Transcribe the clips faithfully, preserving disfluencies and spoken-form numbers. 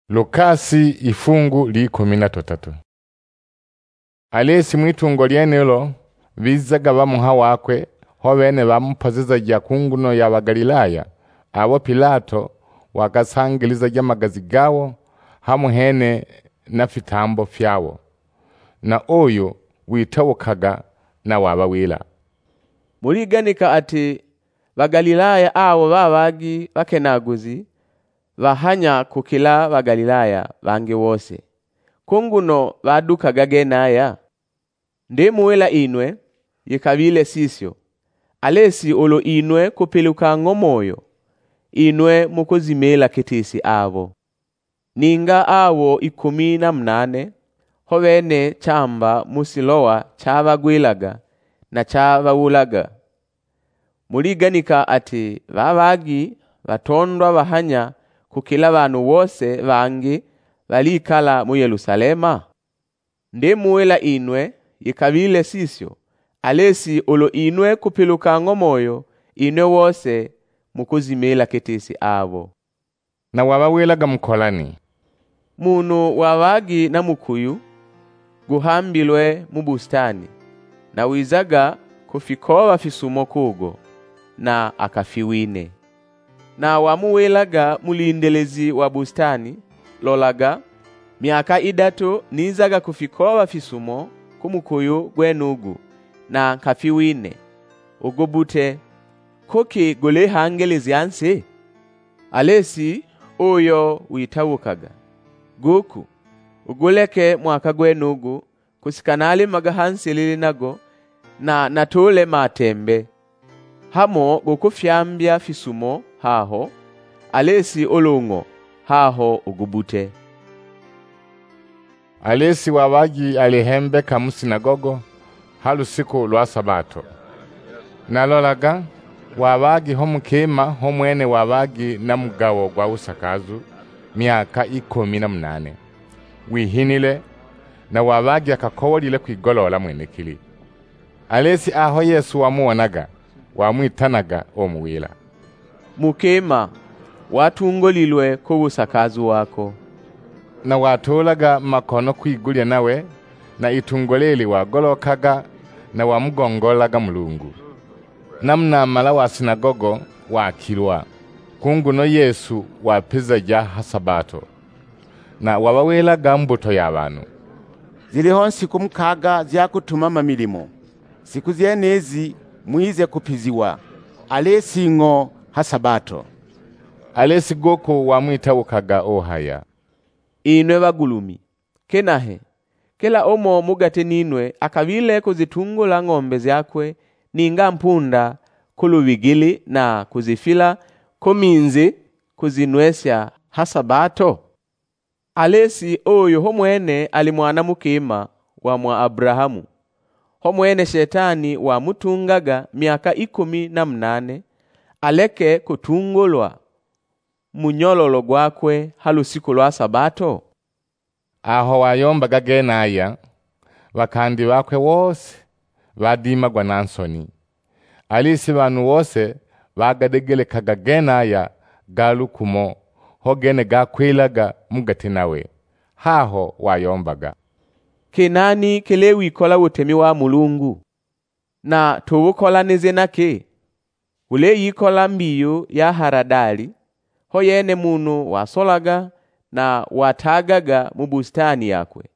Lukasi ifungu li kumi na tatu. Alesi mwitungo lyenelo bizaga bamuha wakwe ho bene bamupaziza ja kunguno ya Bagalilaya abo Pilato wakasangiliza ja magazi gawo hamuhene na fitambo fyawo na oyo witawukaga na wabawila. Muliganika ati Bagalilaya abo babagi bakenaguzi bahanya kukila Bagalilaya bange wose kunguno badukaga genaya ndemuwela inwe yikabile sisyo alesi olo inwe kupiluka ngomoyo inwe mukuzimela kitisi abo ninga awo ikumi na mnane hobene chamba musilowa chabagwilaga na chabawulaga. Muliganika ati babagi batondwa bahanya kukila bantu bose bangi balikala mu Yerusalema ndemuwela inwe yikabile sisyo alesi olo inwe kupiluka ngomoyo inwe wose mukuzimela kitisi abo. Na wabawelaga mkolani Munu wabagi na mukuyu guhambilwe mu bustani na wizaga kufikoba fisumo kugo na akafiwine na wamuwelaga mulindelezi wa bustani lolaga miaka idatu nizaga kufikoba fisumo kumukuyu gwenugu na kafiwine ugobute koki gole hangelezi anse alesi oyo witawukaga goku ugoleke mwaka gwenugu kusikanali magahansilili nago na natole matembe hamo gokufyambya fisumo haho alesi olongo haho ugubute. Alesi wabagi alihembeka mu sinagogo halusiku lwa Sabato nalolaga wabagi ho mukema ho mwene wabagi na mugawo gwa usakazu miaka ikumi na mnane wihinile na wabagi akakowolile kwigolola mwenekili. Alesi aho Yesu wamuonaga wamwitanaga omuwila mukema watungolilwe ko busakazu wako na watolaga makono kwigulya nawe na itungoleli wagolokaga na wamugongolaga Mulungu. Namna mala wa sinagogo wakilwa kunguno Yesu wapiza ja Sabato na wabawelaga mbuto y'abantu. Ziliho nsiku mukaga zyakutuma mamilimo siku zyenezi muize kupiziwa alesi ngo ha Sabato. Alesi goko wamwitawukaga ohaya inwe bagulumi kenahe kela omo mugate ninwe akabile kuzitungula ng'ombe zyakwe ninga mpunda kulubigili na kuzifila kominzi kuzinwesya ha Sabato. Alesi oyo homwene ali mwana mukema wa mwa Abrahamu homwene shetani wa mutungaga miaka ikumi na mnane aleke kutungulwa munyololo gwakwe halusiku lwa Sabato. Aho wayombaga genaya bakandi bakwe wose badimagwa nansoni alisi bantu wose bagadegelekaga genaya galukumo hogene gakwilaga mugati nawe haho wayombaga kenani kelewi kola utemi wa Mulungu na tuwukolanize nake ule yikola mbiyo ya haradali hoyene munu wasolaga na watagaga mu bustani yakwe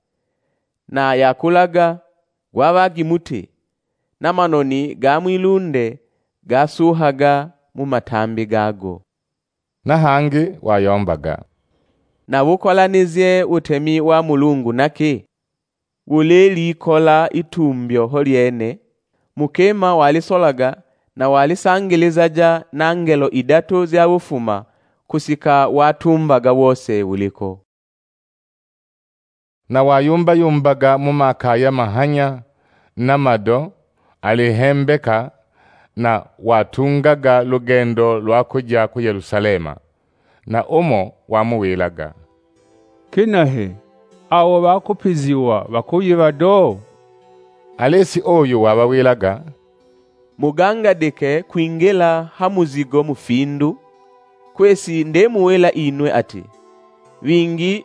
na yakulaga gwabagi muti na manoni gamwilunde gasuhaga mu matambi gago na hangi wayombaga na wukolanize utemi wa Mulungu nake ule likola itumbyo holyene mukema walisolaga na walisangilizaja na ngelo idatu zya bufuma kusika watumbaga wose uliko na wayumba yumbaga mu makaya mahanya na mado alihembeka na watungaga lugendo lwakuja ku Yerusalema na omo wamuwilaga kinahe awo bakupiziwa bakuyibado. Alesi oyo wabawilaga muganga deke kuingela hamuzigo mufindu kwesi ndemuwela inwe ati wingi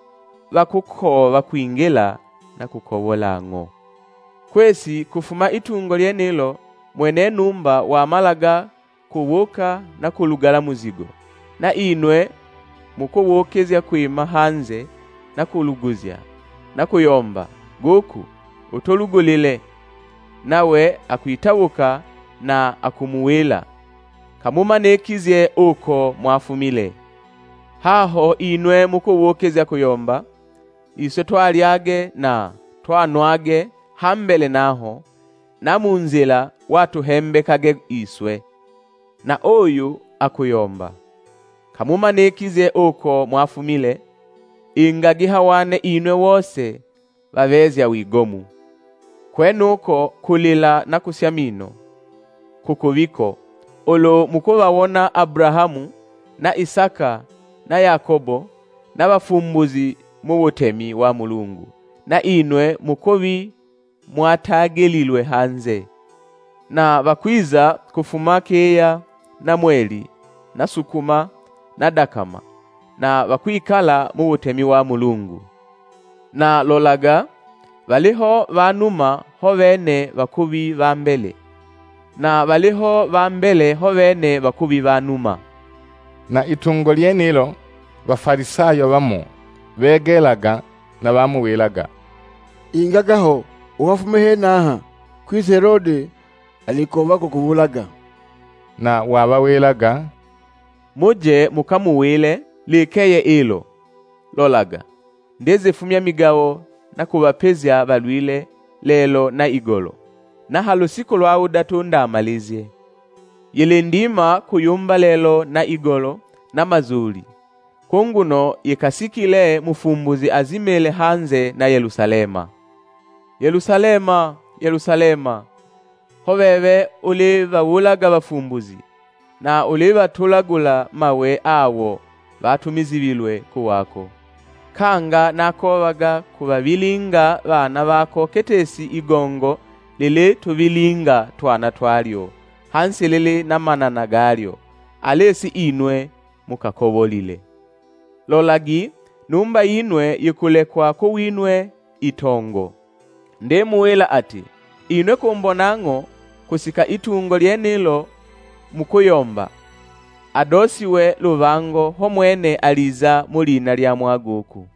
bakukova kwingila na kukobolang'o. Kwesi kufuma itungo lyenilo mwene numba wamalaga kubuka na kulugala muzigo, na inwe mukubukezya kwima hanze na kuluguzya na kuyomba goku utolugulile, nawe akuitabuka na akumuwila kamumanekizye uko mwafumile. Haho inwe mukubukezya kuyomba, iswe twalyage na twanwage hambele naho, na munzila watu hembekage iswe, na oyu akuyomba kamumanekizye uko mwafumile, ingagi hawane inwe wose bavezya wigomu. Kwenuko kulila na kusyamino kukubiko olo mukubawona Abrahamu na Isaka na Yakobo na bafumbuzi mu butemi wa Mulungu, na inwe mukobi mwatagelilwe hanze, na bakwiza kufuma Keya na Mweli na Sukuma na Dakama, na bakwikala mu butemi wa Mulungu. Na lolaga baliho banuma ho bene bakubi bambele, na baliho bambele ho bene bakubi banuma. Na itungo lyenilo bafarisayo bamo begelaga na bamuwilaga, ingagaho uhafumehe naha kwisi Herode alikova kukubulaga. Na wabawilaga, muje mukamuwile likeye ilo. Lolaga ndeze fumya migao na kubapezya balwile lelo na igolo, na halusiko lwawu datu ndamalizye. Yile ndima kuyumba lelo na igolo na mazuli, kunguno yikasikile mufumbuzi azimele hanze na Yerusalema. Yerusalema, Yerusalema, hobebe uliva wulaga bafumbuzi, na uliva tulagula mawe awo batumizibilwe kuwako. Kanga nakobaga kubabilinga bana bako ketesi igongo lile tubilinga twana twalyo, hansi lile na manana galyo, alesi inwe mukakobolile. Lolagi numba inwe yikulekwa kuwinwe itongo. Ndemuwela ati, inwe kumbonang'o kusika itungo lyenilo mukuyomba, adosiwe lubango ho mwene aliza mulina lya mwaguku.